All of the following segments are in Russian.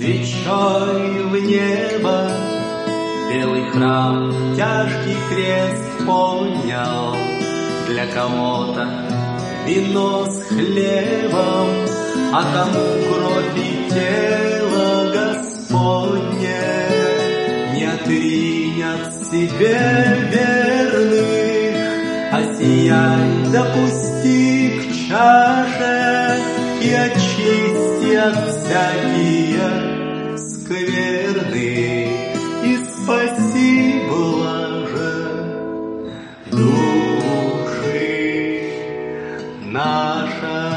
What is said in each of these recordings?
свечой в небо. Белый храм тяжкий крест поднял, для кого-то вино с хлебом, а кому кровь и тело Господне. Не отринь от себе верных, осияй, допусти к чаше и очисти от всякие скверны, и спаси, блаже, души наша.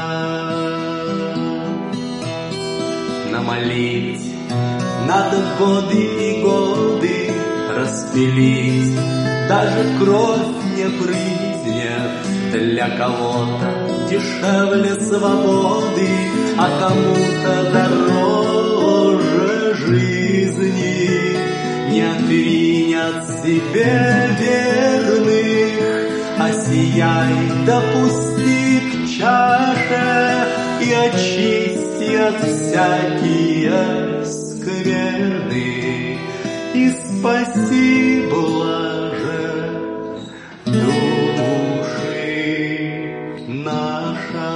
Намолить надо годы и годы, распилить, даже кровь не брызнет. Для кого-то дешевле свободы, а кому-то дороже жизни. Не отринь от себе верных, осияй, допусти к чаше и очисти от всякие скверны, и спаси, блаже, души наша.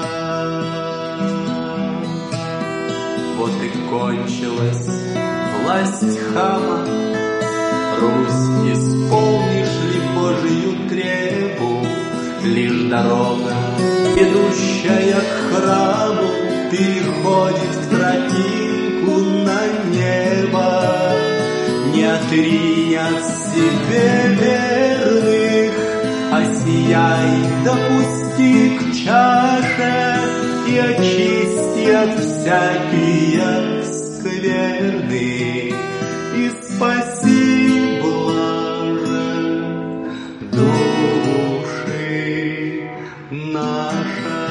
Вот и кончилась власть хама. Русь, исполнишь ли Божию требу? Лишь дорога, ведущая к храму, переходит в тропинку на небо. Не отринь от себе верных, осияй, допусти к чаше и очисти от всякие скверны, и спаси, блаже, души наша.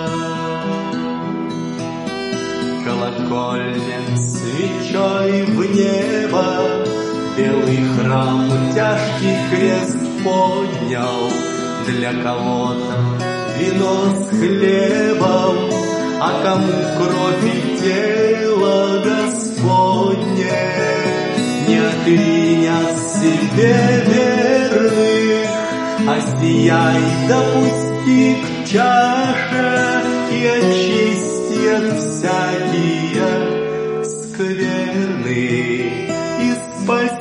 Колокольня свечой в небо, белый храм тяжкий крест поднял, для кого-то вино с хлебом, а кому кровь и тело Господне. Не отринь от себе верных, осияй, допусти к чаше и очисти от всякие скверны, и спаси,